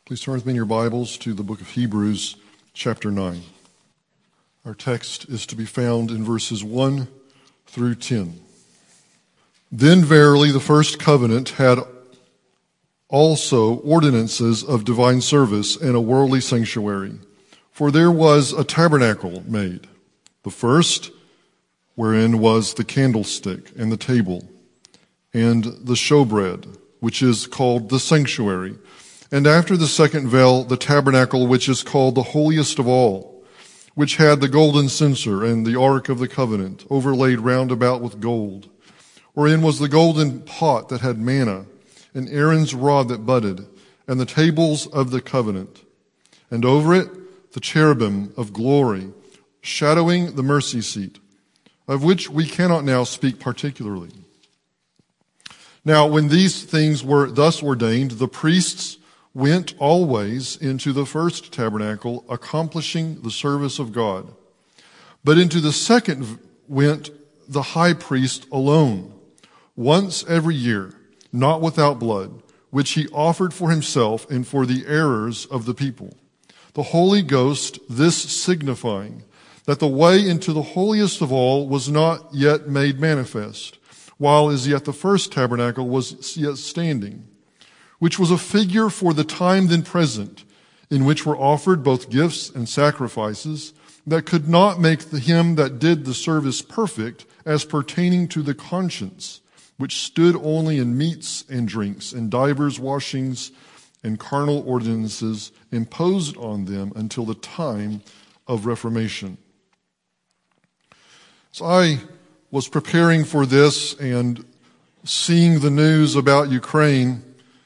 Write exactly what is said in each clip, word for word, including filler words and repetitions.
Please turn with me in your Bibles to the book of Hebrews, chapter nine. Our text is to be found in verses one through ten. Then verily the first covenant had also ordinances of divine service and a worldly sanctuary. For there was a tabernacle made, the first, wherein was the candlestick and the table, and the showbread, which is called the sanctuary. And after the second veil, the tabernacle, which is called the holiest of all, which had the golden censer and the ark of the covenant, overlaid round about with gold, wherein was the golden pot that had manna, and Aaron's rod that budded, and the tables of the covenant. And over it, the cherubim of glory, shadowing the mercy seat, of which we cannot now speak particularly. Now, when these things were thus ordained, the priests went always into the first tabernacle, accomplishing the service of God. But into the second went the high priest alone, once every year, not without blood, which he offered for himself and for the errors of the people. The Holy Ghost, this signifying that the way into the holiest of all was not yet made manifest, while as yet the first tabernacle was yet standing, which was a figure for the time then present, in which were offered both gifts and sacrifices that could not make the him that did the service perfect as pertaining to the conscience, which stood only in meats and drinks and divers washings and carnal ordinances imposed on them until the time of Reformation. So I was preparing for this and seeing the news about Ukraine,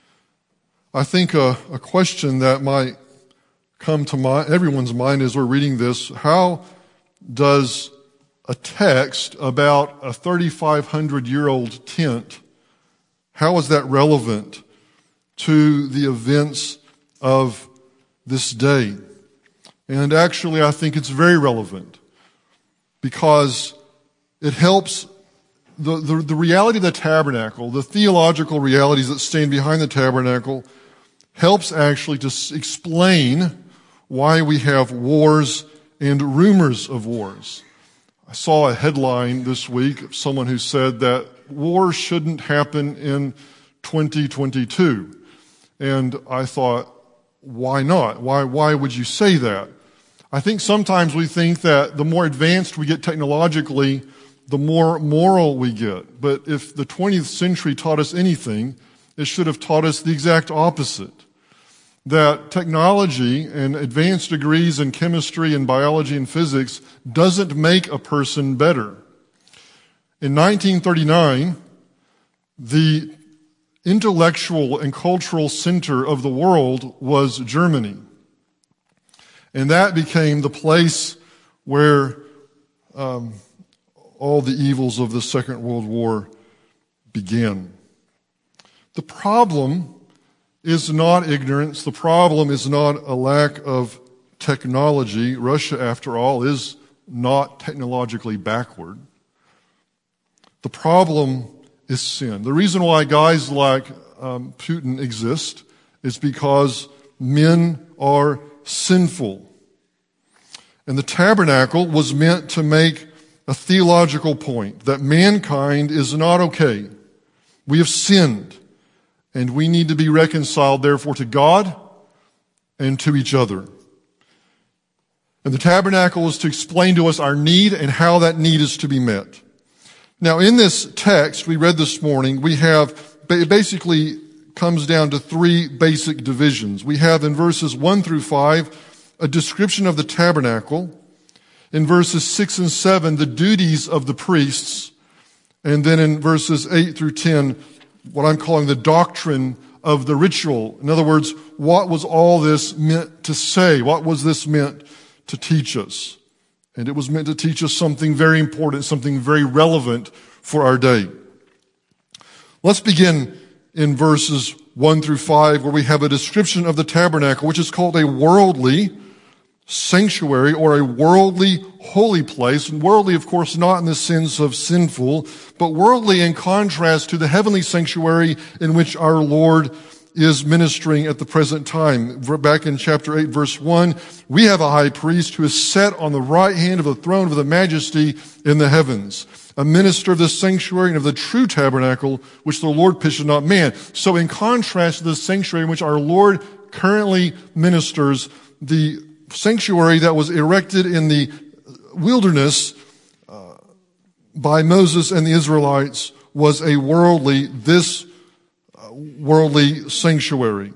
I think a, a question that might come to my, everyone's mind as we're reading this: how does a text about a thirty-five hundred year old tent, how is that relevant to the events of this day? And actually, I think it's very relevant, because it helps the, the, the reality of the tabernacle, the theological realities that stand behind the tabernacle, helps actually to explain why we have wars and rumors of wars. I saw a headline this week of someone who said that war shouldn't happen in twenty twenty-two. And I thought, why not? Why, why would you say that? I think sometimes we think that the more advanced we get technologically, the more moral we get. But if the twentieth century taught us anything, it should have taught us the exact opposite. That technology and advanced degrees in chemistry and biology and physics doesn't make a person better. In nineteen thirty-nine, the intellectual and cultural center of the world was Germany. And that became the place where um, all the evils of the Second World War began. The problem is not ignorance. The problem is not a lack of technology. Russia, after all, is not technologically backward. The problem is sin. The reason why guys like um, Putin exist is because men are sinful. And the tabernacle was meant to make a theological point that mankind is not okay. We have sinned. And we need to be reconciled, therefore, to God and to each other. And the tabernacle is to explain to us our need and how that need is to be met. Now, in this text we read this morning, we have, it basically comes down to three basic divisions. We have in verses one through five, a description of the tabernacle. In verses six and seven, the duties of the priests. And then in verses eight through ten, what I'm calling the doctrine of the ritual. In other words, what was all this meant to say? What was this meant to teach us? And it was meant to teach us something very important, something very relevant for our day. Let's begin in verses one through five, where we have a description of the tabernacle, which is called a worldly sanctuary or a worldly holy place. And worldly, of course, not in the sense of sinful, but worldly in contrast to the heavenly sanctuary in which our Lord is ministering at the present time. Back in chapter eight, verse one, we have a high priest who is set on the right hand of the throne of the majesty in the heavens, a minister of the sanctuary and of the true tabernacle, which the Lord pitched, not man. So in contrast to the sanctuary in which our Lord currently ministers, the sanctuary that was erected in the wilderness uh, by Moses and the Israelites was a worldly, this uh, worldly sanctuary.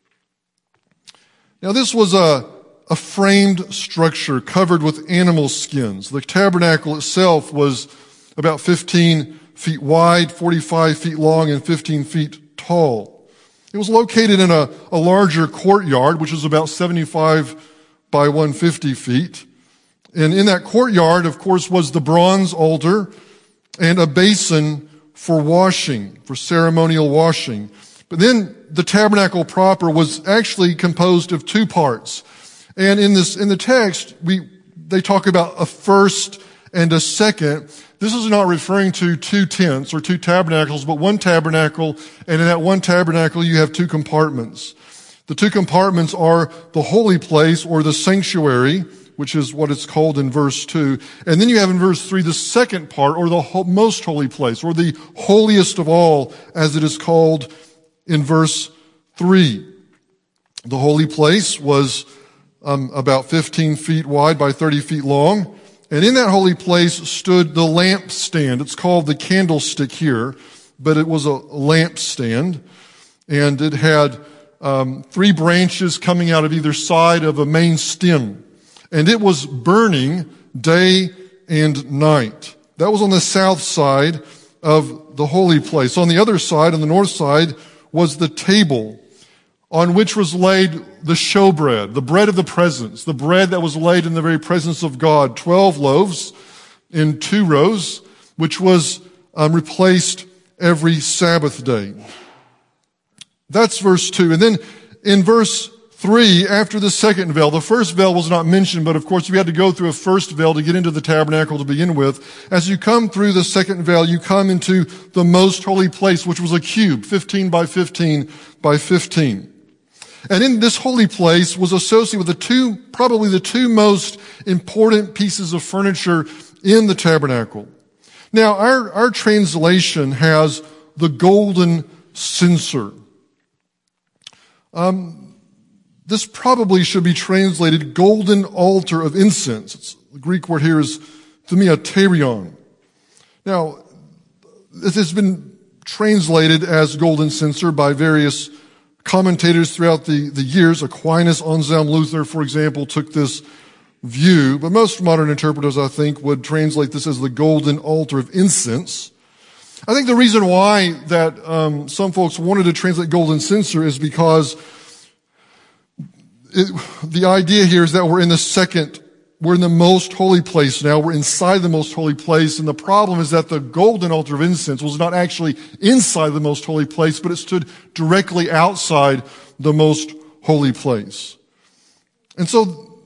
Now this was a, a framed structure covered with animal skins. The tabernacle itself was about fifteen feet wide, forty-five feet long, and fifteen feet tall. It was located in a, a larger courtyard, which was about seventy-five by one hundred fifty feet. And in that courtyard, of course, was the bronze altar and a basin for washing, for ceremonial washing. But then the tabernacle proper was actually composed of two parts. And in this, in the text, we, they talk about a first and a second. This is not referring to two tents or two tabernacles, but one tabernacle, and in that one tabernacle you have two compartments. The two compartments are the holy place or the sanctuary, which is what it's called in verse two. And then you have in verse three the second part, or the ho- most holy place, or the holiest of all, as it is called in verse three. The holy place was um, about fifteen feet wide by thirty feet long. And in that holy place stood the lampstand. It's called the candlestick here, but it was a lampstand. And it had um, three branches coming out of either side of a main stem. And it was burning day and night. That was on the south side of the holy place. On the other side, on the north side, was the table on which was laid the showbread, the bread of the presence, the bread that was laid in the very presence of God, twelve loaves in two rows, which was um, replaced every Sabbath day. That's verse two. And then in verse three, after the second veil, the first veil was not mentioned, but of course we had to go through a first veil to get into the tabernacle to begin with. As you come through the second veil, you come into the most holy place, which was a cube, fifteen by fifteen by fifteen. And in this holy place was associated with the two, probably the two most important pieces of furniture in the tabernacle. Now, our, our translation has the golden censer. Um, this probably should be translated golden altar of incense. It's, the Greek word here is themiaterion. Now, this has been translated as golden censer by various commentators throughout the, the years. Aquinas, Anselm, Luther, for example, took this view, but most modern interpreters, I think, would translate this as the golden altar of incense. I think the reason why that um, some folks wanted to translate golden censer is because it, the idea here is that we're in the second, we're in the most holy place now. We're inside the most holy place, and the problem is that the golden altar of incense was not actually inside the most holy place, but it stood directly outside the most holy place. And so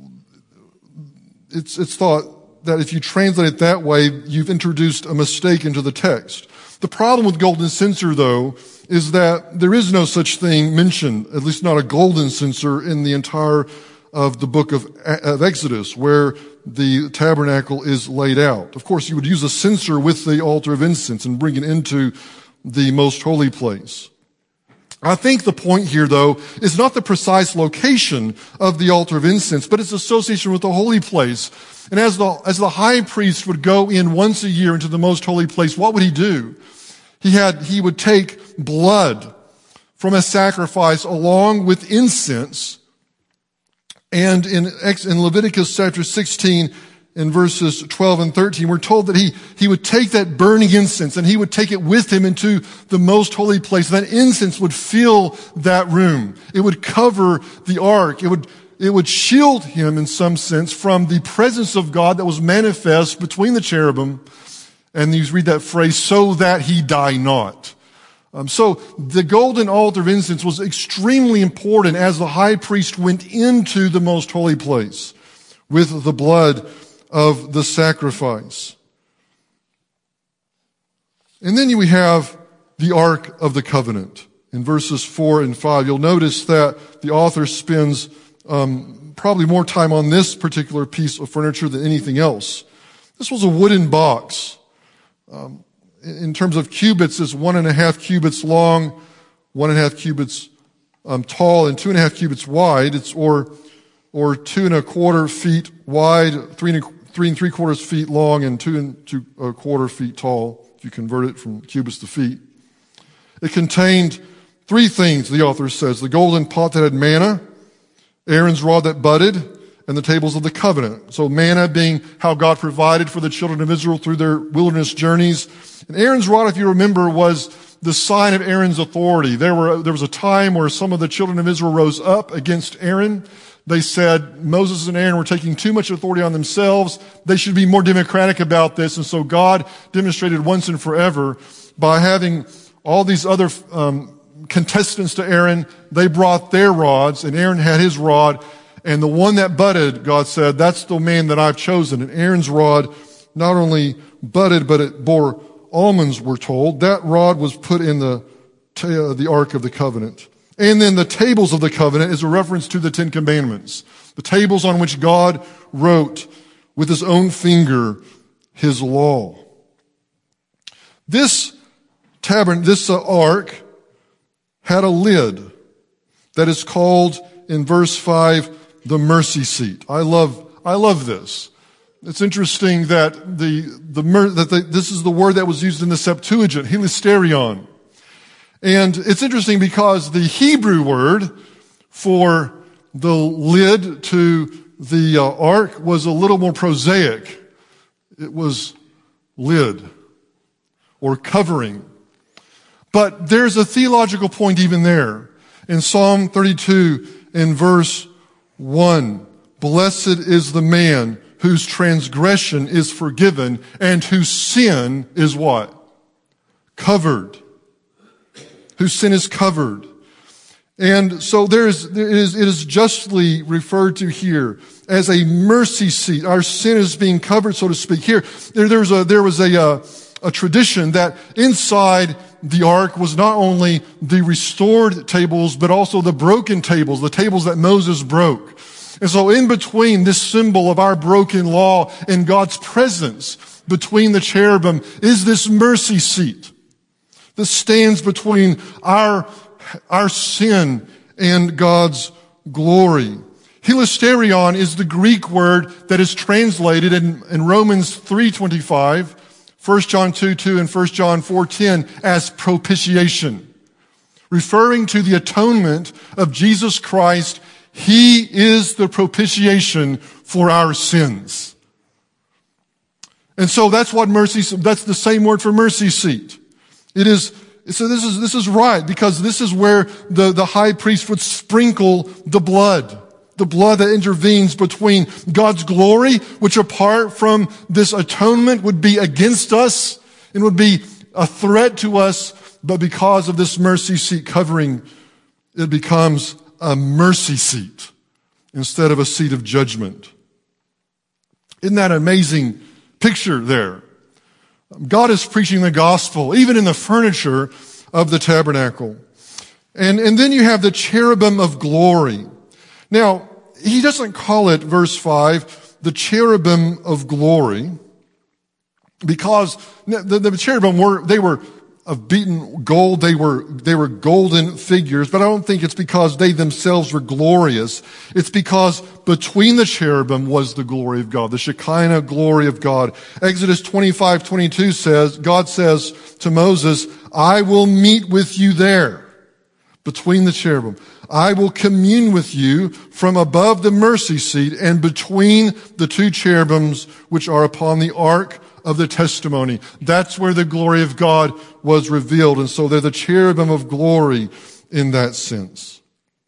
it's, it's thought that if you translate it that way, you've introduced a mistake into the text. The problem with golden censer, though, is that there is no such thing mentioned, at least not a golden censer, in the entire of the book of, of Exodus, where the tabernacle is laid out. Of course, you would use a censer with the altar of incense and bring it into the most holy place. I think the point here, though, is not the precise location of the altar of incense, but its association with the holy place. And as the, as the high priest would go in once a year into the most holy place, what would he do? He had, he would take blood from a sacrifice along with incense. And in, in Leviticus chapter sixteen, in verses twelve and thirteen, we're told that he, he would take that burning incense and he would take it with him into the most holy place. That incense would fill that room. It would cover the ark. It would, it would shield him in some sense from the presence of God that was manifest between the cherubim. And you read that phrase, so that he die not. Um, so the golden altar of incense was extremely important as the high priest went into the most holy place with the blood of the sacrifice. And then we have the Ark of the Covenant. in verses four and five. You'll notice that the author spends um, probably more time on this particular piece of furniture than anything else. This was a wooden box. Um, in terms of cubits, it's one and a half cubits long, one and a half cubits um, tall, and two and a half cubits wide. It's or or two and a quarter feet wide, three and a, three and three quarters feet long, and two and two a quarter feet tall. If you convert it from cubits to feet, it contained three things. The author says: the golden pot that had manna, Aaron's rod that budded, and the tables of the covenant. So manna being how God provided for the children of Israel through their wilderness journeys. And Aaron's rod, if you remember, was the sign of Aaron's authority. There were, there was a time where some of the children of Israel rose up against Aaron. They said Moses and Aaron were taking too much authority on themselves. They should be more democratic about this. And so God demonstrated once and forever by having all these other um, contestants to Aaron. They brought their rods, and Aaron had his rod. And the one that budded, God said, that's the man that I've chosen. And Aaron's rod not only budded, but it bore almonds, we're told. That rod was put in the, uh, the Ark of the Covenant. And then the tables of the covenant is a reference to the Ten Commandments. The tables on which God wrote with his own finger his law. This tabernacle, this uh, ark had a lid that is called in verse five, the mercy seat. I love, I love this. It's interesting that the, the, that the, this is the word that was used in the Septuagint, hilasterion. And it's interesting because the Hebrew word for the lid to the uh, ark was a little more prosaic. It was lid or covering. But there's a theological point even there. In Psalm thirty-two, in verse one, blessed is the man whose transgression is forgiven and whose sin is what? Covered. Whose sin is covered. And so there is, there is, it is justly referred to here as a mercy seat. Our sin is being covered, so to speak. Here, there, there was a, there was a, uh, a tradition that inside the ark was not only the restored tables, but also the broken tables, the tables that Moses broke. And so in between this symbol of our broken law and God's presence between the cherubim is this mercy seat. This stands between our, our sin and God's glory. Hilasterion is the Greek word that is translated in, in Romans three twenty-five, First John two two, and First John four ten as propitiation, referring to the atonement of Jesus Christ. He is the propitiation for our sins. And so that's what mercy, that's the same word for mercy seat. It is, so this is, this is right, because this is where the, the high priest would sprinkle the blood. The blood that intervenes between God's glory, which apart from this atonement would be against us and would be a threat to us, but because of this mercy seat covering, it becomes a mercy seat instead of a seat of judgment. Isn't that an amazing picture there? God is preaching the gospel, even in the furniture of the tabernacle. And, and then you have the cherubim of glory. Now, he doesn't call it, verse five, the cherubim of glory, because the, the cherubim were, they were of beaten gold, they were, they were golden figures, but I don't think it's because they themselves were glorious. It's because between the cherubim was the glory of God, the Shekinah glory of God. Exodus twenty-five twenty-two says, God says to Moses, I will meet with you there, between the cherubim. I will commune with you from above the mercy seat and between the two cherubims which are upon the ark of the testimony. That's where the glory of God was revealed. And so they're the cherubim of glory in that sense.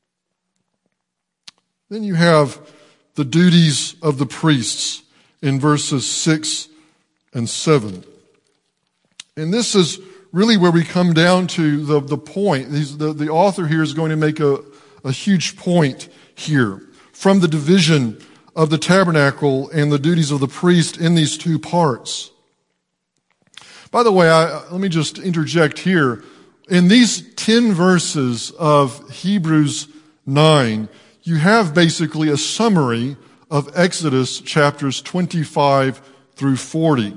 Then you have the duties of the priests in verses six and seven. And this is really where we come down to the, the point. These, the, the author here is going to make a, a huge point here from the division of the tabernacle and the duties of the priest in these two parts. By the way, I, let me just interject here. in these ten verses of Hebrews nine, you have basically a summary of Exodus chapters twenty-five through forty.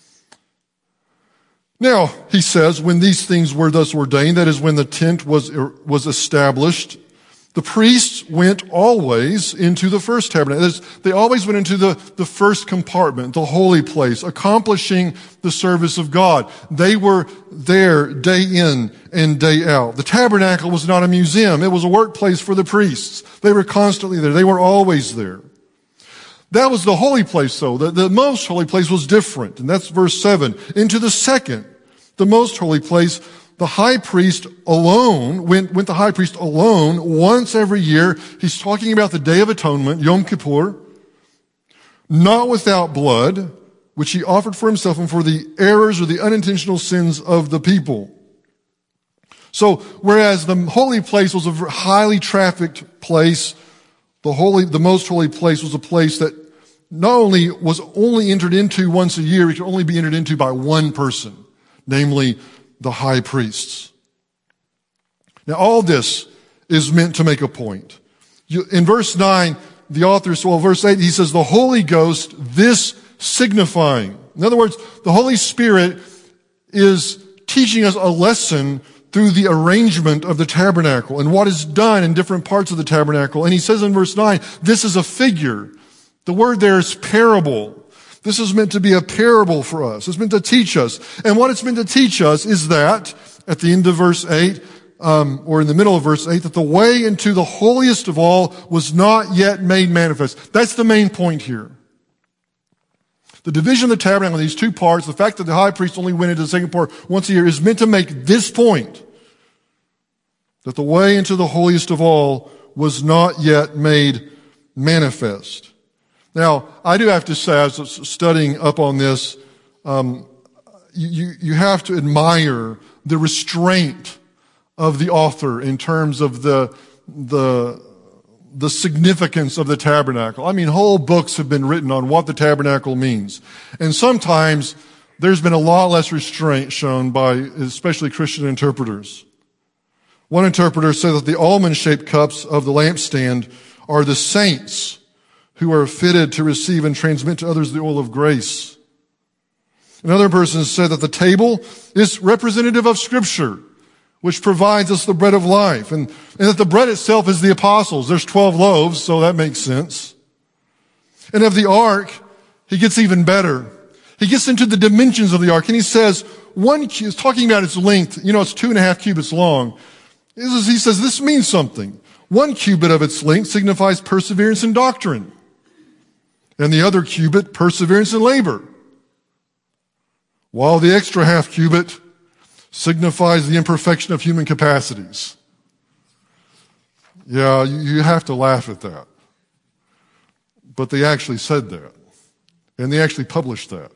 Now, he says, when these things were thus ordained, that is when the tent was, was established, the priests went always into the first tabernacle. They always went into the, the first compartment, the holy place, accomplishing the service of God. They were there day in and day out. The tabernacle was not a museum. It was a workplace for the priests. They were constantly there. They were always there. That was the holy place, though. The, the most holy place was different, and that's verse seven. Into the second, the most holy place, the high priest alone, went, went the high priest alone once every year. He's talking about the Day of Atonement, Yom Kippur, not without blood, which he offered for himself and for the errors or the unintentional sins of the people. So, whereas the holy place was a highly trafficked place, the holy, the most holy place was a place that not only was only entered into once a year, it could only be entered into by one person, namely the high priests. Now, all this is meant to make a point. You, in verse nine, the author, well, verse eight, he says, the Holy Ghost, this signifying. In other words, the Holy Spirit is teaching us a lesson through the arrangement of the tabernacle and what is done in different parts of the tabernacle. And he says in verse nine, this is a figure. The word there is parable. This is meant to be a parable for us. It's meant to teach us. And what it's meant to teach us is that, at the end of verse eight, um, or in the middle of verse eight, that the way into the holiest of all was not yet made manifest. That's the main point here. The division of the tabernacle in these two parts, the fact that the high priest only went into the second part once a year, is meant to make this point, that the way into the holiest of all was not yet made manifest. Now, I do have to say, as I was studying up on this, um, you, you have to admire the restraint of the author in terms of the, the, the significance of the tabernacle. I mean, whole books have been written on what the tabernacle means. And sometimes there's been a lot less restraint shown by especially Christian interpreters. One interpreter said that the almond-shaped cups of the lampstand are the saints who are fitted to receive and transmit to others the oil of grace. Another person said that the table is representative of Scripture, which provides us the bread of life, and, and that the bread itself is the apostles. There's twelve loaves, so that makes sense. And of the ark, he gets even better. He gets into the dimensions of the ark, and he says, one, he's talking about its length, you know, it's two and a half cubits long. He says, this means something. One cubit of its length signifies perseverance in doctrine, and the other cubit, perseverance in labor, while the extra half cubit signifies the imperfection of human capacities. Yeah, you have to laugh at that. But they actually said that. And they actually published that.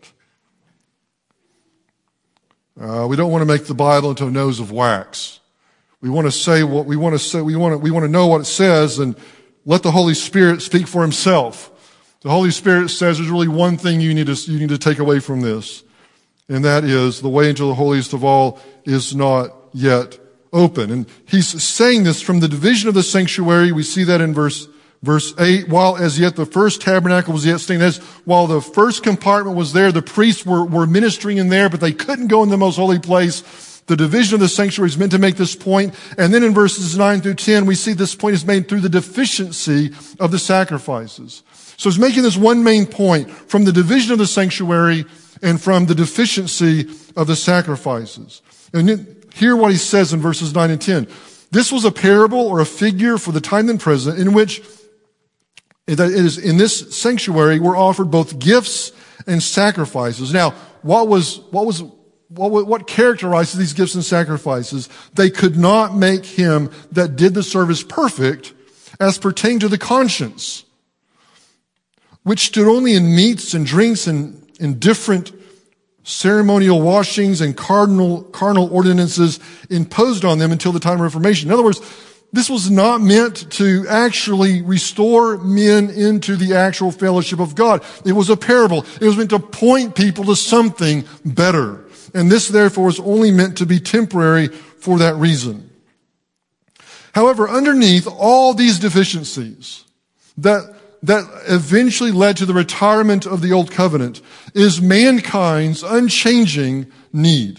Uh, we don't want to make the Bible into a nose of wax. We want to say what we want to say. We want to, we want to know what it says and let the Holy Spirit speak for himself. The Holy Spirit says there's really one thing you need to, you need to take away from this. And that is, the way into the holiest of all is not yet open. And he's saying this from the division of the sanctuary. We see that in verse, verse eight. While as yet the first tabernacle was yet standing, as while the first compartment was there, the priests were, were ministering in there, but they couldn't go in the most holy place. The division of the sanctuary is meant to make this point. And then in verses nine through ten, we see this point is made through the deficiency of the sacrifices. So it's making this one main point from the division of the sanctuary and from the deficiency of the sacrifices. And hear what he says in verses nine and ten. This was a parable or a figure for the time then present in which it is in this sanctuary were offered both gifts and sacrifices. Now, what was, what was, what, what characterizes these gifts and sacrifices? They could not make him that did the service perfect as pertained to the conscience, which stood only in meats and drinks and in different ceremonial washings and cardinal, carnal ordinances imposed on them until the time of Reformation. In other words, this was not meant to actually restore men into the actual fellowship of God. It was a parable. It was meant to point people to something better. And this, therefore, is only meant to be temporary for that reason. However, underneath all these deficiencies that, that eventually led to the retirement of the Old Covenant is mankind's unchanging need.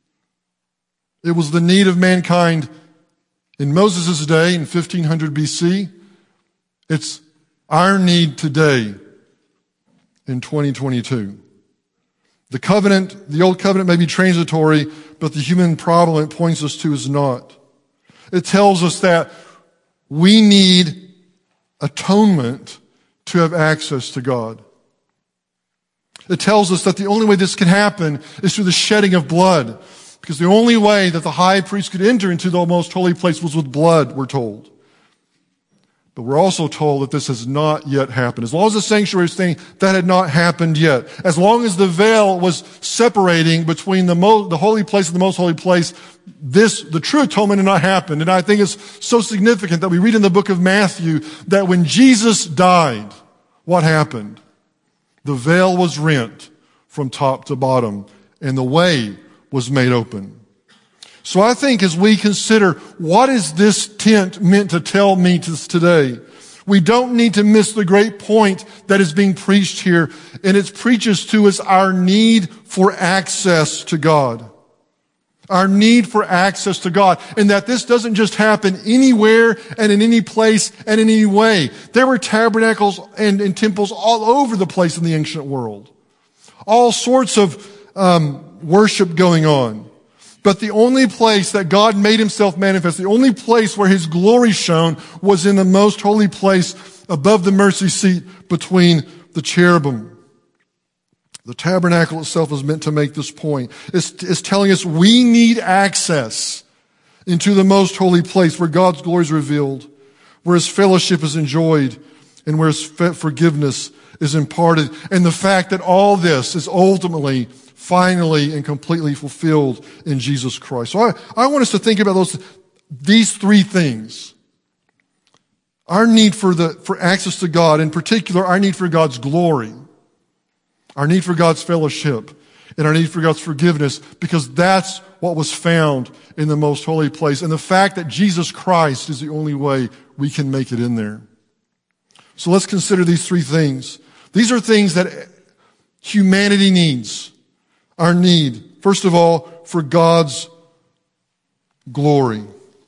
It was the need of mankind in Moses' day in fifteen hundred B C. It's our need today in twenty twenty-two. The covenant, the Old Covenant may be transitory, but the human problem it points us to is not. It tells us that we need atonement to have access to God. It tells us that the only way this can happen is through the shedding of blood, because the only way that the high priest could enter into the most holy place was with blood, we're told. But we're also told that this has not yet happened. As long as the sanctuary is staying, that had not happened yet. As long as the veil was separating between the, mo- the holy place and the most holy place, this, the true atonement had not happened. And I think it's so significant that we read in the book of Matthew that when Jesus died, what happened? The veil was rent from top to bottom, and the way was made open. So I think as we consider what is this tent meant to tell me today, we don't need to miss the great point that is being preached here, and it preaches to us our need for access to God. Our need for access to God, and that this doesn't just happen anywhere and in any place and in any way. There were tabernacles and, and temples all over the place in the ancient world. All sorts of um, worship going on. But the only place that God made himself manifest, the only place where his glory shone was in the most holy place above the mercy seat between the cherubim. The tabernacle itself is meant to make this point. It's, it's telling us we need access into the most holy place where God's glory is revealed, where his fellowship is enjoyed, and where his forgiveness is imparted. And the fact that all this is ultimately finally and completely fulfilled in Jesus Christ. So I, I want us to think about those, these three things. Our need for the, for access to God, in particular, our need for God's glory, our need for God's fellowship, and our need for God's forgiveness, because that's what was found in the most holy place. And the fact that Jesus Christ is the only way we can make it in there. So let's consider these three things. These are things that humanity needs. Our need, first of all, for God's glory.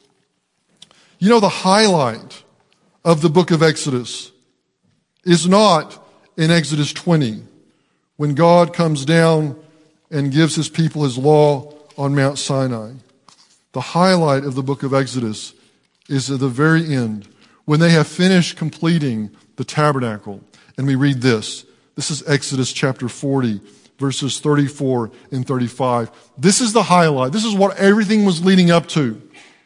You know, the highlight of the book of Exodus is not in Exodus twenty, when God comes down and gives his people his law on Mount Sinai. The highlight of the book of Exodus is at the very end, when they have finished completing the tabernacle. And we read this. This is Exodus chapter forty. Verses thirty-four and thirty-five. This is the highlight. This is what everything was leading up to.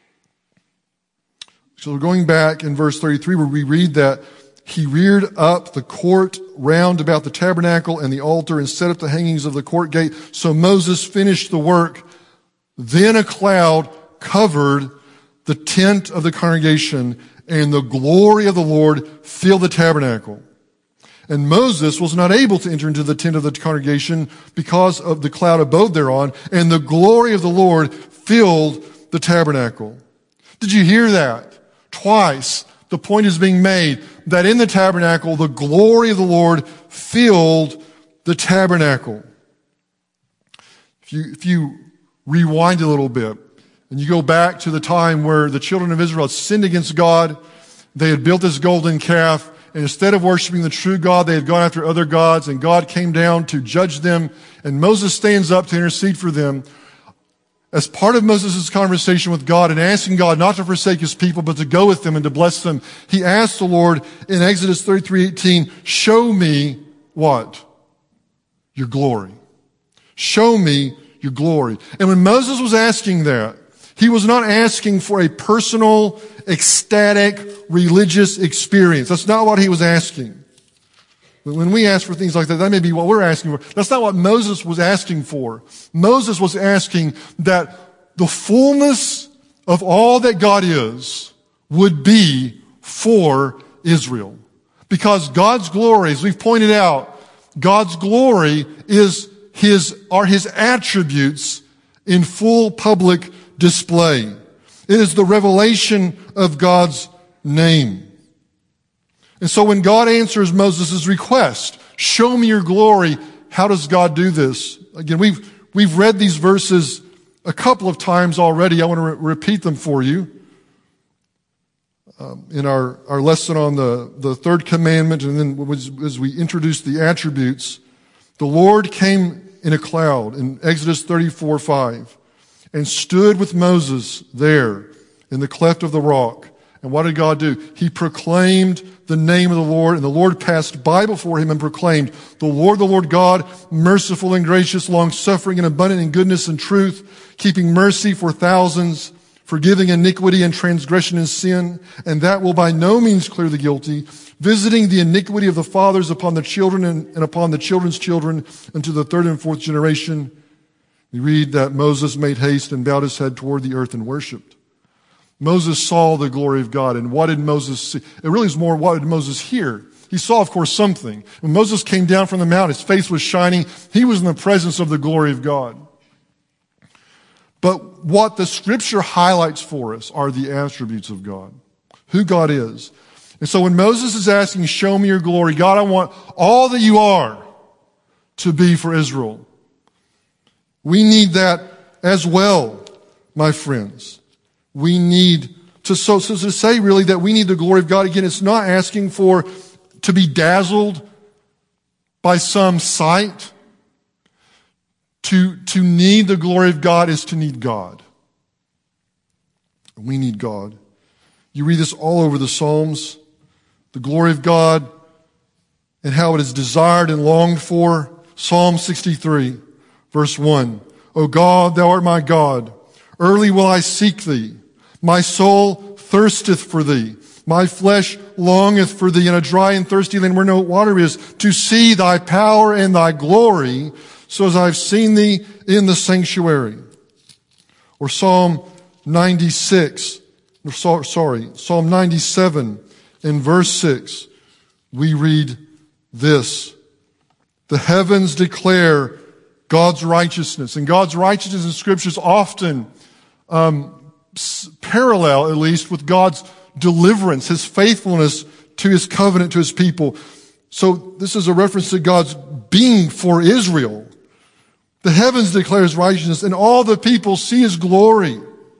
So we're going back in verse thirty-three where we read that he reared up the court round about the tabernacle and the altar and set up the hangings of the court gate. So Moses finished the work. Then a cloud covered the tent of the congregation, and the glory of the Lord filled the tabernacle. And Moses was not able to enter into the tent of the congregation because of the cloud abode thereon, and the glory of the Lord filled the tabernacle. Did you hear that? Twice the point is being made that in the tabernacle, the glory of the Lord filled the tabernacle. If you, if you rewind a little bit, and you go back to the time where the children of Israel had sinned against God, they had built this golden calf, and instead of worshiping the true God, they had gone after other gods, and God came down to judge them, and Moses stands up to intercede for them. As part of Moses' conversation with God and asking God not to forsake his people, but to go with them and to bless them, he asked the Lord in Exodus thirty-three eighteen, show me what? Your glory. Show me your glory. And when Moses was asking that, he was not asking for a personal, ecstatic, religious experience. That's not what he was asking. When we ask for things like that, that may be what we're asking for. That's not what Moses was asking for. Moses was asking that the fullness of all that God is would be for Israel. Because God's glory, as we've pointed out, God's glory is his, are his attributes in full public display. It is the revelation of God's name. And so when God answers Moses' request, show me your glory, how does God do this? Again, we've, we've read these verses a couple of times already. I want to re- repeat them for you. Um, in our, our lesson on the, the third commandment, and then as, as we introduced the attributes, the Lord came in a cloud in Exodus thirty-four five and stood with Moses there in the cleft of the rock. And what did God do? He proclaimed the name of the Lord, and the Lord passed by before him and proclaimed, the Lord, the Lord God, merciful and gracious, long-suffering and abundant in goodness and truth, keeping mercy for thousands, forgiving iniquity and transgression and sin, and that will by no means clear the guilty, visiting the iniquity of the fathers upon the children and, and upon the children's children unto the third and fourth generation. We read that Moses made haste and bowed his head toward the earth and worshipped. Moses saw the glory of God. And what did Moses see? It really is more, what did Moses hear? He saw, of course, something. When Moses came down from the mount, his face was shining. He was in the presence of the glory of God. But what the scripture highlights for us are the attributes of God, who God is. And so when Moses is asking, show me your glory, God, I want all that you are to be for Israel. We need that as well, my friends. We need to, so, so to say really that we need the glory of God. Again, it's not asking for to be dazzled by some sight. To, to need the glory of God is to need God. We need God. You read this all over the Psalms. The glory of God and how it is desired and longed for. Psalm sixty-three, verse one. O God, thou art my God. Early will I seek thee. My soul thirsteth for thee. My flesh longeth for thee in a dry and thirsty land where no water is, to see thy power and thy glory, so as I've seen thee in the sanctuary. Or Psalm ninety-six, or sorry, Psalm ninety-seven in verse six, we read this. The heavens declare God's righteousness. And God's righteousness in scriptures often um, parallel, at least, with God's deliverance, his faithfulness to his covenant, to his people. So this is a reference to God's being for Israel. The heavens declare his righteousness, and all the people see his glory.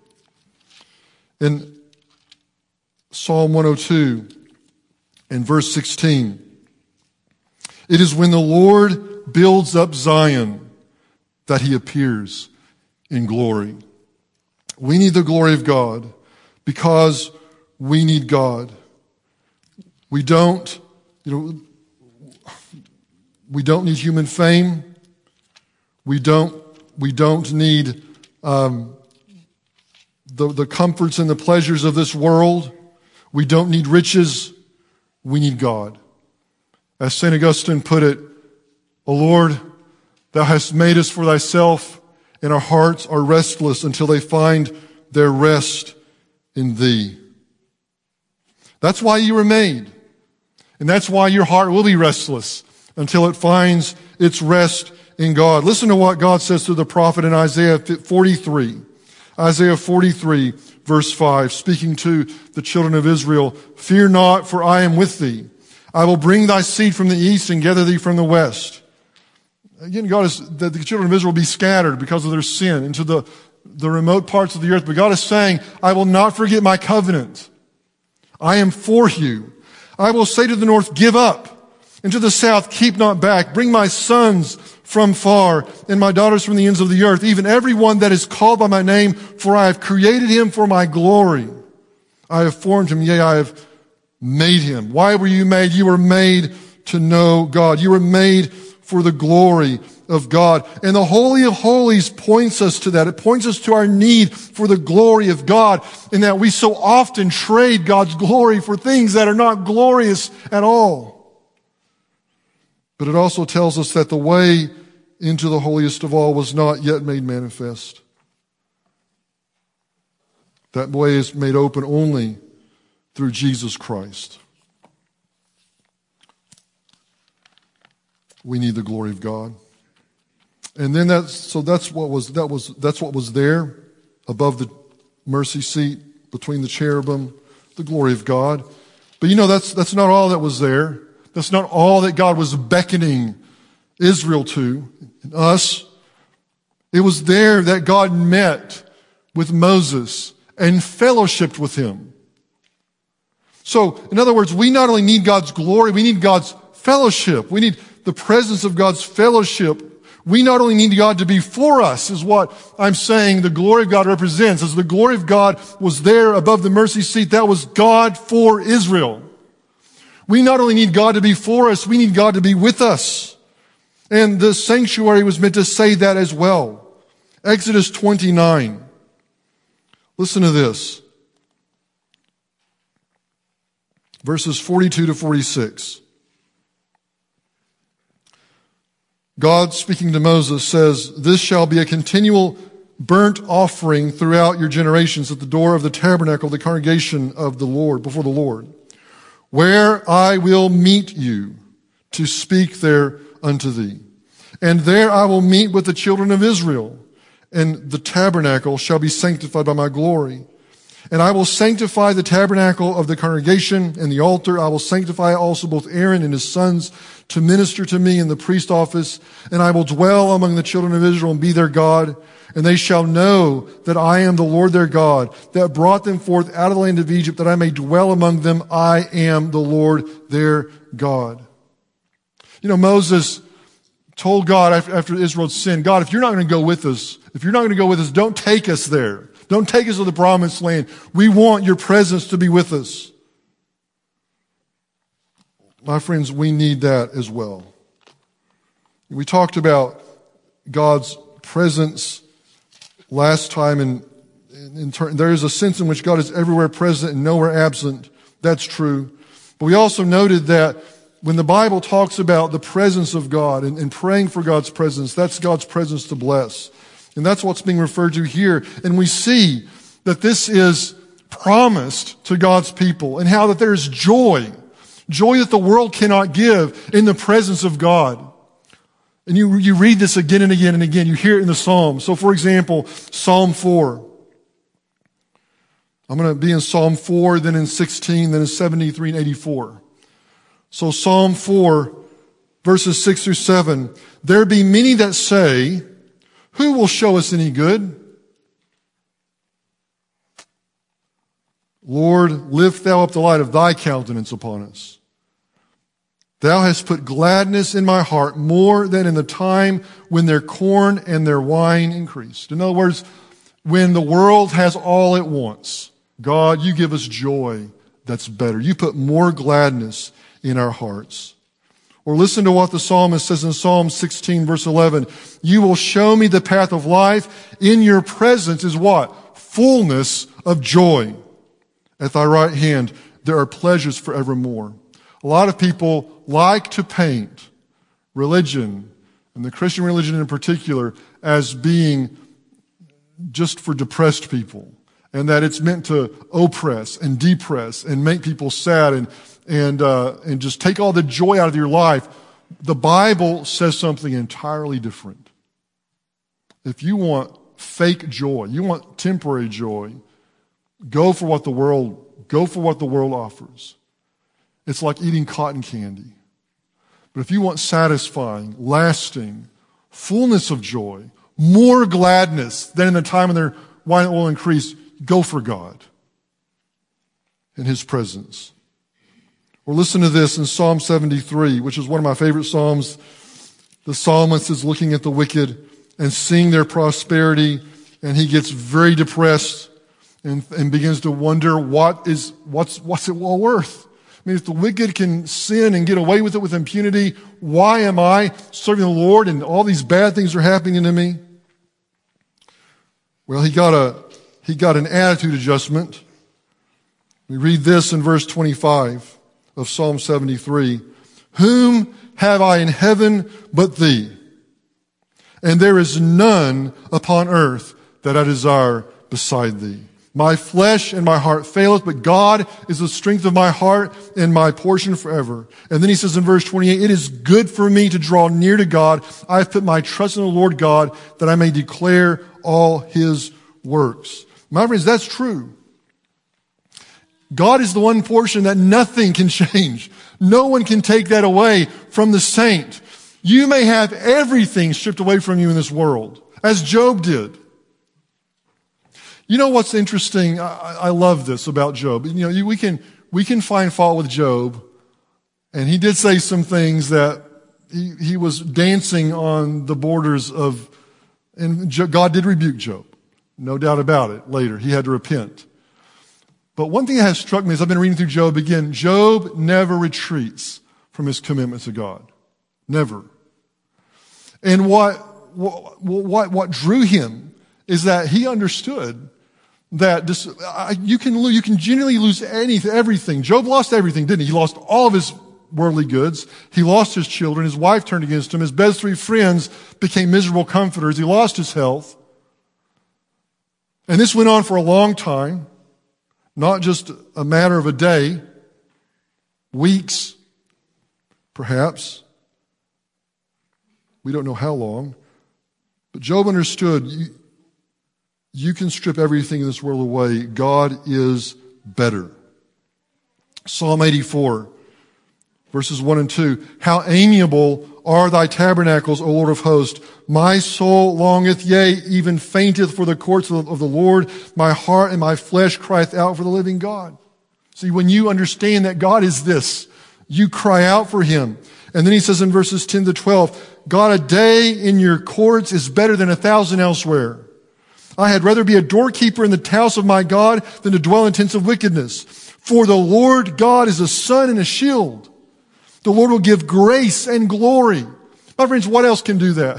In Psalm one oh two, in verse sixteen, it is when the Lord builds up Zion that he appears in glory. We need the glory of God because we need God. We don't, you know, we don't need human fame. We don't, we don't need um, the, the comforts and the pleasures of this world. We don't need riches. We need God. As Saint Augustine put it, O Lord, thou hast made us for thyself, and our hearts are restless until they find their rest in thee. That's why you were made. And that's why your heart will be restless until it finds its rest in God. Listen to what God says through the prophet in Isaiah forty-three. Isaiah forty-three, verse five, speaking to the children of Israel, fear not, for I am with thee. I will bring thy seed from the east and gather thee from the west. Again, God is, that the children of Israel be scattered because of their sin into the, the remote parts of the earth. But God is saying, I will not forget my covenant. I am for you. I will say to the north, give up. And to the south, keep not back. Bring my sons from far and my daughters from the ends of the earth, even everyone that is called by my name, for I have created him for my glory. I have formed him, yea, I have made him. Why were you made? You were made to know God. You were made for the glory of God. And the Holy of Holies points us to that. It points us to our need for the glory of God, in that we so often trade God's glory for things that are not glorious at all. But it also tells us that the way into the holiest of all was not yet made manifest. That way is made open only through Jesus Christ. We need the glory of God. And then that's, so that's what was, that was, that's what was there. above the mercy seat, between the cherubim, the glory of God. But you know, that's, that's not all that was there. That's not all that God was beckoning Israel to, and us. It was there that God met with Moses and fellowshiped with him. So, in other words, we not only need God's glory, we need God's fellowship. We need the presence of God's fellowship. We not only need God to be for us, is what I'm saying the glory of God represents. As the glory of God was there above the mercy seat, that was God for Israel. We not only need God to be for us, we need God to be with us. And the sanctuary was meant to say that as well. Exodus twenty-nine. Listen to this. Verses forty-two to forty-six. God, speaking to Moses, says, "This shall be a continual burnt offering throughout your generations at the door of the tabernacle of the congregation of the Lord, before the Lord, where I will meet you to speak there unto thee. And there I will meet with the children of Israel, and the tabernacle shall be sanctified by my glory. And I will sanctify the tabernacle of the congregation and the altar. I will sanctify also both Aaron and his sons to minister to me in the priest office. And I will dwell among the children of Israel and be their God. And they shall know that I am the Lord their God, that brought them forth out of the land of Egypt, that I may dwell among them. I am the Lord their God." You know, Moses told God after Israel sinned, "God, if you're not going to go with us, if you're not going to go with us, don't take us there. Don't take us to the promised land. We want your presence to be with us." My friends, we need that as well. We talked about God's presence last time, and in, in turn, there is a sense in which God is everywhere present and nowhere absent. That's true. But we also noted that when the Bible talks about the presence of God and, and praying for God's presence, that's God's presence to bless. And that's what's being referred to here. And we see that this is promised to God's people, and how that there's joy, joy that the world cannot give in the presence of God. And you, you read this again and again and again. You hear it in the Psalms. So for example, Psalm four. I'm going to be in Psalm four, then in sixteen, then in seventy-three and eighty-four. So Psalm four, verses six through seven. "There be many that say, who will show us any good? Lord, lift thou up the light of thy countenance upon us. Thou hast put gladness in my heart more than in the time when their corn and their wine increased." In other words, when the world has all it wants, God, you give us joy that's better. You put more gladness in our hearts. Or listen to what the psalmist says in Psalm sixteen, verse eleven. "You will show me the path of life. In your presence is" what? "Fullness of joy. At thy right hand there are pleasures forevermore." A lot of people like to paint religion, and the Christian religion in particular, as being just for depressed people, and that it's meant to oppress and depress and make people sad and and uh, and just take all the joy out of your life. The Bible says something entirely different. If you want fake joy, you want temporary joy, go for what the world, go for what the world offers. It's like eating cotton candy. But if you want satisfying, lasting, fullness of joy, more gladness than in the time when their wine and oil increased, go for God in His presence. Or listen to this in Psalm seventy-three, which is one of my favorite Psalms. The psalmist is looking at the wicked and seeing their prosperity, and he gets very depressed and, and begins to wonder what is, what's, what's it all worth? I mean, if the wicked can sin and get away with it with impunity, why am I serving the Lord and all these bad things are happening to me? Well, he got a, he got an attitude adjustment. We read this in verse twenty-five of Psalm seventy-three. "Whom have I in heaven but thee? And there is none upon earth that I desire beside thee. My flesh and my heart faileth, but God is the strength of my heart and my portion forever." And then he says in verse twenty-eight, "It is good for me to draw near to God. I have put my trust in the Lord God, that I may declare all His works. My friends, that's true. God is the one portion that nothing can change. No one can take that away from the saint. You may have everything stripped away from you in this world, as Job did. You know what's interesting? I, I love this about Job. You know, we can, we can find fault with Job, and he did say some things that he, he was dancing on the borders of, and God did rebuke Job. No doubt about it. Later, he had to repent. But one thing that has struck me as I've been reading through Job again, Job never retreats from his commitment to God. Never. And what, what, what, what drew him is that he understood that this, you can lose, you can genuinely lose anything, everything. Job lost everything, didn't he? He lost all of his worldly goods. He lost his children. His wife turned against him. His best three friends became miserable comforters. He lost his health. And this went on for a long time. Not just a matter of a day, weeks, perhaps. We don't know how long. But Job understood, you, you can strip everything in this world away. God is better. Psalm eighty-four, verses one and two. How amiable are thy tabernacles, O Lord of hosts. My soul longeth, yea, even fainteth for the courts of the, of the Lord. My heart and my flesh crieth out for the living God. See, when you understand that God is this, you cry out for him. And then he says in verses ten to twelve, God, a day in your courts is better than a thousand elsewhere. I had rather be a doorkeeper in the house of my God than to dwell in tents of wickedness. For the Lord God is a sun and a shield. The Lord will give grace and glory. My friends, what else can do that?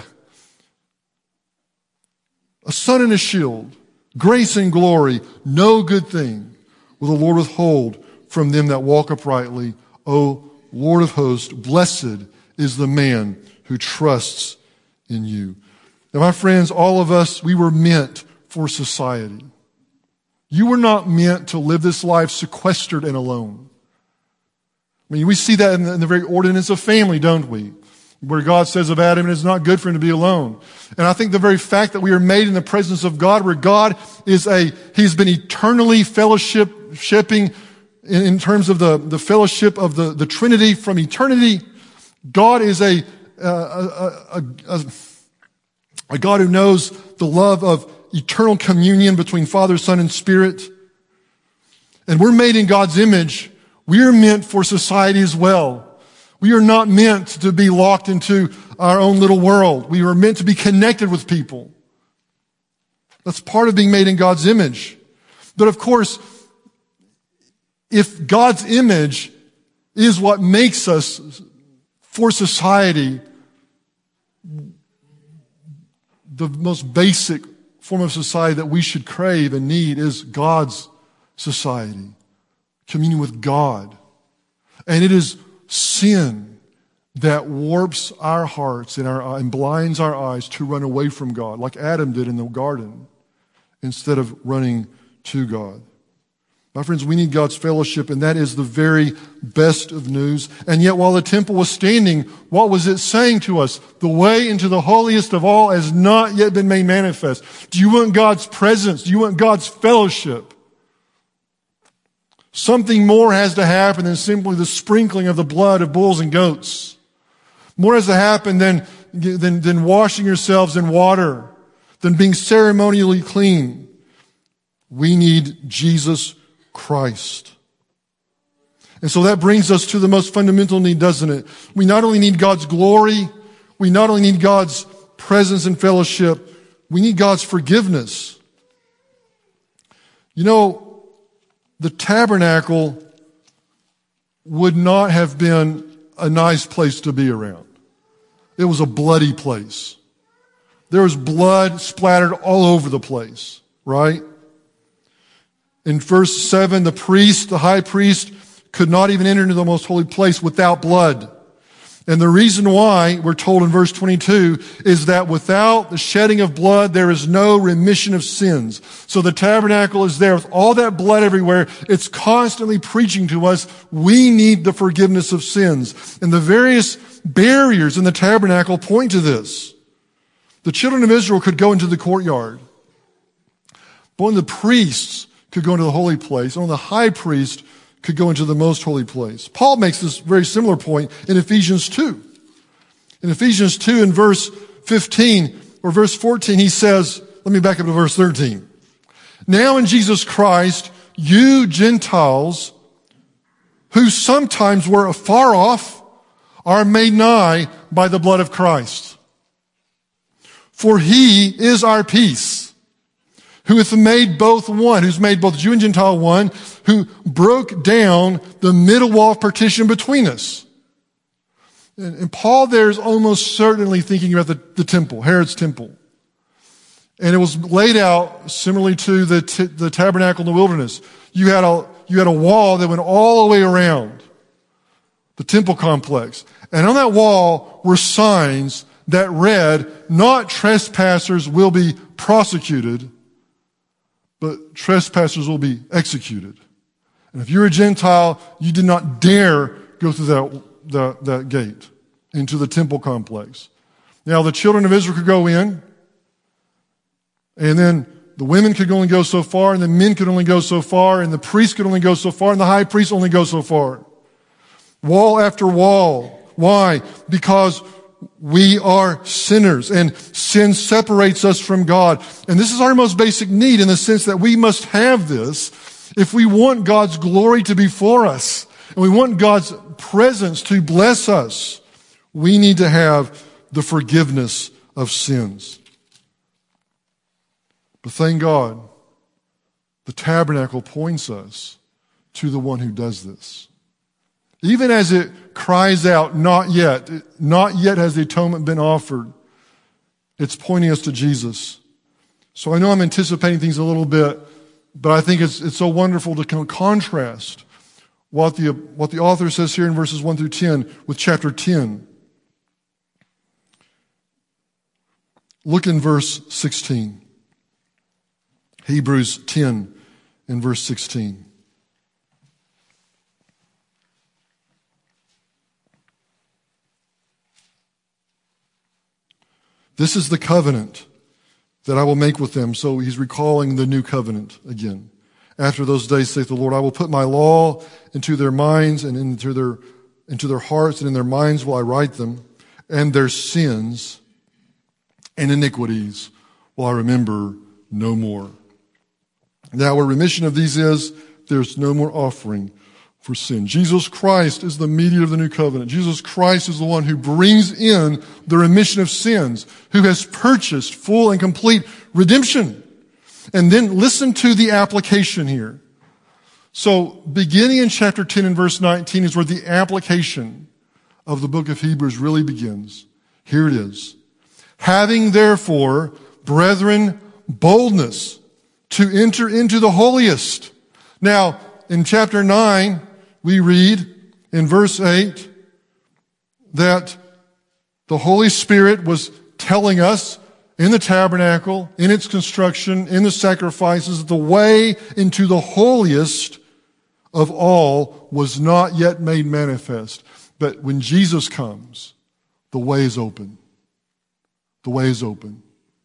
A sun and a shield, grace and glory, no good thing will the Lord withhold from them that walk uprightly. O Lord of hosts, blessed is the man who trusts in you. Now, my friends, all of us, we were meant for society. You were not meant to live this life sequestered and alone. I mean, we see that in the, in the very ordinance of family, don't we? Where God says of Adam, it is not good for him to be alone. And I think the very fact that we are made in the presence of God, where God is a, he's been eternally fellowship, shipping in, in terms of the, the fellowship of the, the Trinity from eternity. God is a, a, a, a, a God who knows the love of eternal communion between Father, Son, and Spirit. And we're made in God's image. We are meant for society as well. We are not meant to be locked into our own little world. We are meant to be connected with people. That's part of being made in God's image. But of course, if God's image is what makes us for society, the most basic form of society that we should crave and need is God's society. Communion with God. And it is sin that warps our hearts and, our, and blinds our eyes to run away from God, like Adam did in the garden, instead of running to God. My friends, we need God's fellowship, and that is the very best of news. And yet, while the temple was standing, what was it saying to us? The way into the holiest of all has not yet been made manifest. Do you want God's presence? Do you want God's fellowship? Something more has to happen than simply the sprinkling of the blood of bulls and goats. More has to happen than, than, than washing yourselves in water, than being ceremonially clean. We need Jesus Christ. And so that brings us to the most fundamental need, doesn't it? We not only need God's glory, we not only need God's presence and fellowship, we need God's forgiveness. You know, the tabernacle would not have been a nice place to be around. It was a bloody place. There was blood splattered all over the place, right? In verse seven, the priest, the high priest, could not even enter into the most holy place without blood. And the reason why, we're told in verse twenty-two, is that without the shedding of blood, there is no remission of sins. So the tabernacle is there with all that blood everywhere. It's constantly preaching to us, we need the forgiveness of sins. And the various barriers in the tabernacle point to this. The children of Israel could go into the courtyard. But only the priests could go into the holy place. Only the high priest could go into the most holy place. Paul makes this very similar point in Ephesians two. In Ephesians two in verse fifteen or verse fourteen, he says, let me back up to verse thirteen. Now in Jesus Christ, you Gentiles who sometimes were afar off are made nigh by the blood of Christ. For he is our peace, who hath made both one, who's made both Jew and Gentile one, who broke down the middle wall of partition between us. And, and Paul there is almost certainly thinking about the, the temple, Herod's temple. And it was laid out similarly to the, t- the tabernacle in the wilderness. You had a, you had a wall that went all the way around the temple complex. And on that wall were signs that read, not trespassers will be prosecuted, but trespassers will be executed. And if you're a Gentile, you did not dare go through that, that, that gate into the temple complex. Now, the children of Israel could go in, and then the women could only go so far, and the men could only go so far, and the priests could only go so far, and the high priest only go so far. Wall after wall. Why? Because we are sinners, and sin separates us from God. And this is our most basic need in the sense that we must have this if we want God's glory to be for us, and we want God's presence to bless us. We need to have the forgiveness of sins. But thank God, the tabernacle points us to the one who does this. Even as it cries out, not yet, not yet has the atonement been offered, it's pointing us to Jesus. So I know I'm anticipating things a little bit, but I think it's, it's so wonderful to contrast what the, what the author says here in verses one through ten with chapter ten. Look in verse sixteen. Hebrews ten in verse sixteen. This is the covenant that I will make with them. So he's recalling the new covenant again. After those days, saith the Lord, I will put my law into their minds and into their, into their hearts, and in their minds will I write them, and their sins and iniquities will I remember no more. Now, where remission of these is, there's no more offering for sin. Jesus Christ is the mediator of the new covenant. Jesus Christ is the one who brings in the remission of sins, who has purchased full and complete redemption. And then listen to the application here. So beginning in chapter ten and verse nineteen is where the application of the book of Hebrews really begins. Here it is. Having therefore, brethren, boldness to enter into the holiest. Now, in chapter nine, we read in verse eight that the Holy Spirit was telling us in the tabernacle, in its construction, in the sacrifices, the way into the holiest of all was not yet made manifest. But when Jesus comes, the way is open. The way is open.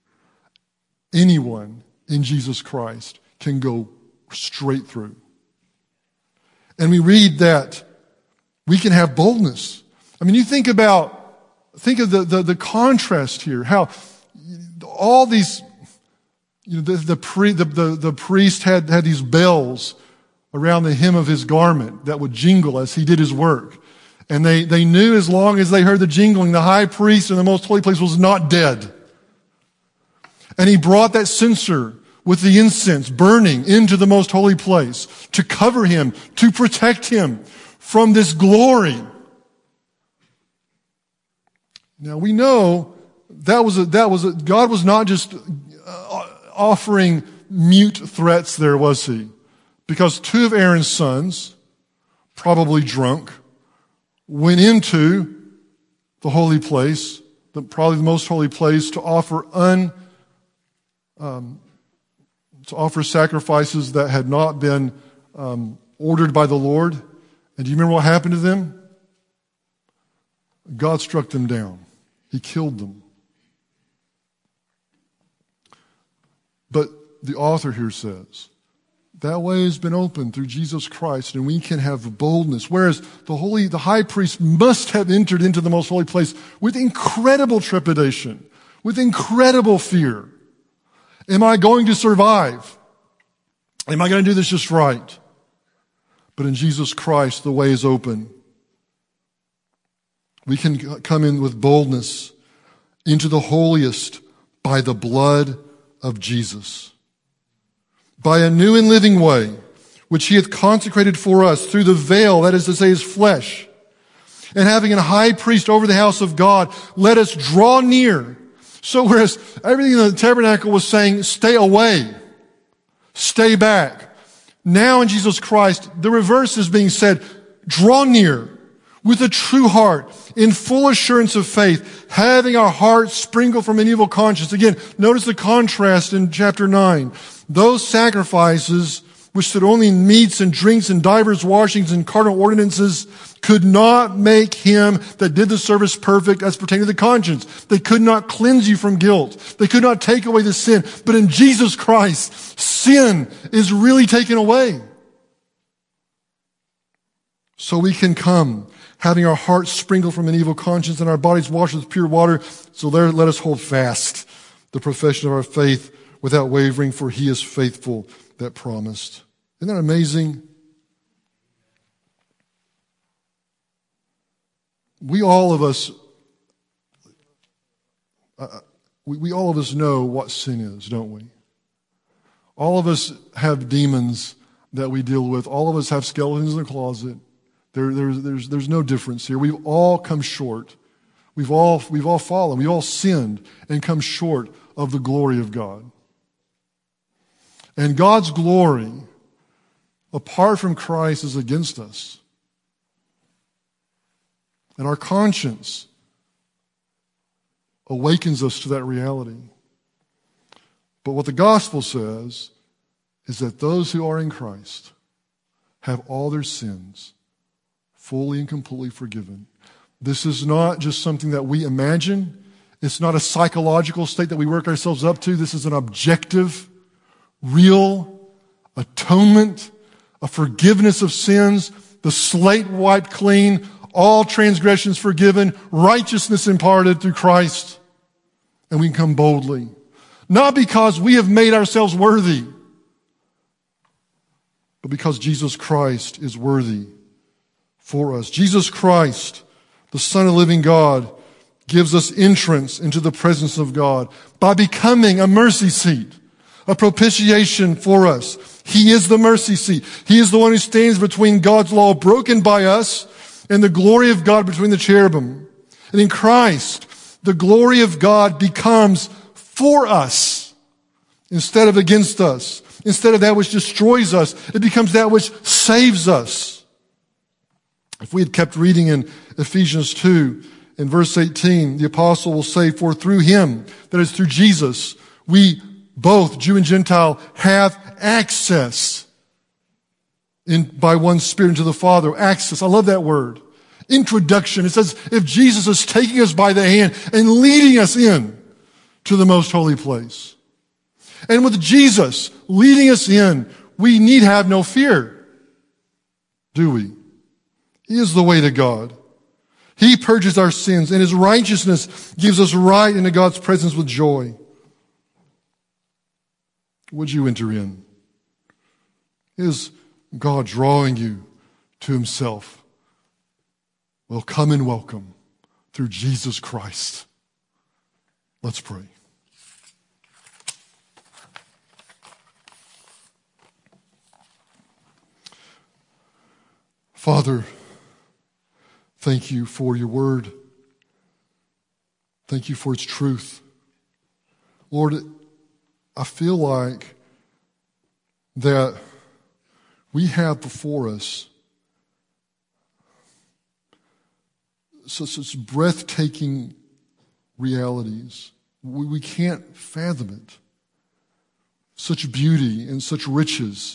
Anyone in Jesus Christ can go straight through. And we read that we can have boldness. I mean, you think about, think of the, the, the contrast here, how all these, you know, the, the, pre, the, the, the priest had, had these bells around the hem of his garment that would jingle as he did his work. And they, they knew as long as they heard the jingling, the high priest in the most holy place was not dead. And he brought that censer with the incense burning into the most holy place to cover him, to protect him from this glory. Now we know that was a, that was a, God was not just uh, offering mute threats there, was he? Because two of Aaron's sons, probably drunk, went into the holy place, the, probably the most holy place, to offer un, um, to offer sacrifices that had not been um, ordered by the Lord. And do you remember what happened to them? God struck them down. He killed them. But the author here says. That way has been opened through Jesus Christ, and we can have boldness. Whereas the holy, the high priest must have entered into the most holy place with incredible trepidation, with incredible fear. Am I going to survive? Am I going to do this just right? But in Jesus Christ, the way is open. We can come in with boldness into the holiest by the blood of Jesus. By a new and living way, which he hath consecrated for us through the veil, that is to say, his flesh. And having a high priest over the house of God, let us draw near. So whereas everything in the tabernacle was saying, stay away, stay back. Now in Jesus Christ, the reverse is being said, draw near with a true heart, in full assurance of faith, having our hearts sprinkled from an evil conscience. Again, notice the contrast in chapter nine. Those sacrifices, which stood only in meats and drinks and divers washings and carnal ordinances, could not make him that did the service perfect as pertaining to the conscience. They could not cleanse you from guilt. They could not take away the sin. But in Jesus Christ, sin is really taken away. So we can come, having our hearts sprinkled from an evil conscience and our bodies washed with pure water. So there, let us hold fast the profession of our faith without wavering, for he is faithful that promised. Isn't that amazing? We all of us, uh, we, we all of us know what sin is, don't we? All of us have demons that we deal with. All of us have skeletons in the closet. There, there's, there's, there's no difference here. We've all come short. We've all, we've all fallen. We've all sinned and come short of the glory of God. And God's glory, apart from Christ, is against us. And our conscience awakens us to that reality. But what the gospel says is that those who are in Christ have all their sins fully and completely forgiven. This is not just something that we imagine. It's not a psychological state that we work ourselves up to. This is an objective, real atonement, a forgiveness of sins, the slate wiped clean, all transgressions forgiven, righteousness imparted through Christ, and we can come boldly. Not because we have made ourselves worthy, but because Jesus Christ is worthy for us. Jesus Christ, the Son of the living God, gives us entrance into the presence of God by becoming a mercy seat, a propitiation for us. He is the mercy seat. He is the one who stands between God's law broken by us and the glory of God between the cherubim. And in Christ, the glory of God becomes for us instead of against us. Instead of that which destroys us, it becomes that which saves us. If we had kept reading in Ephesians two, in verse eighteen, the apostle will say, for through him, that is through Jesus, we both, Jew and Gentile, have access in, by one Spirit into the Father. Access. I love that word. Introduction. It says, if Jesus is taking us by the hand and leading us in to the most holy place. And with Jesus leading us in, we need have no fear. Do we? He is the way to God. He purges our sins, and his righteousness gives us right into God's presence with joy. Would you enter in? Is God drawing you to himself? Well, come and welcome through Jesus Christ. Let's pray. Father, thank you for your word. Thank you for its truth. Lord, I feel like that we have before us such, such breathtaking realities. We, we can't fathom it. Such beauty and such riches.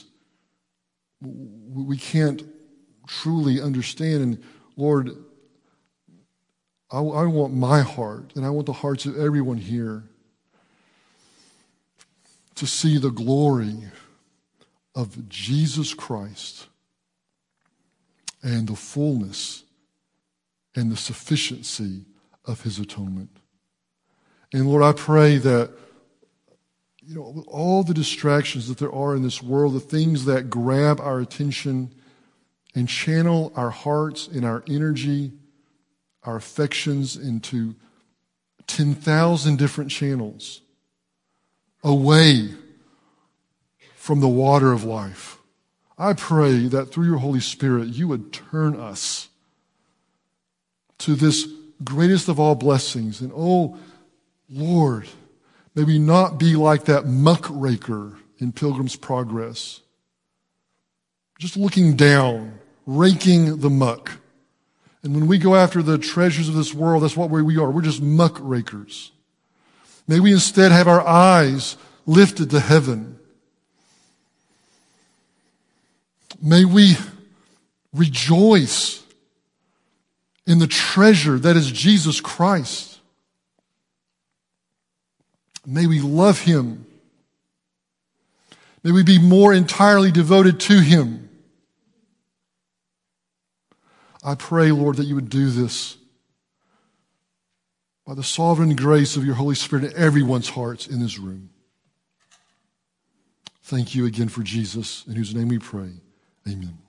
We can't truly understand. And Lord, I, I want my heart, and I want the hearts of everyone here, to see the glory of Jesus Christ and the fullness and the sufficiency of his atonement. And Lord, I pray that, you know, with all the distractions that there are in this world, the things that grab our attention and channel our hearts and our energy, our affections into ten thousand different channels away from the water of life. I pray that through your Holy Spirit, you would turn us to this greatest of all blessings. And oh, Lord, may we not be like that muckraker in Pilgrim's Progress, just looking down, raking the muck. And when we go after the treasures of this world, that's what we are. We're just muckrakers. May we instead have our eyes lifted to heaven. May we rejoice in the treasure that is Jesus Christ. May we love him. May we be more entirely devoted to him. I pray, Lord, that you would do this by the sovereign grace of your Holy Spirit in everyone's hearts in this room. Thank you again for Jesus, in whose name we pray. Amen.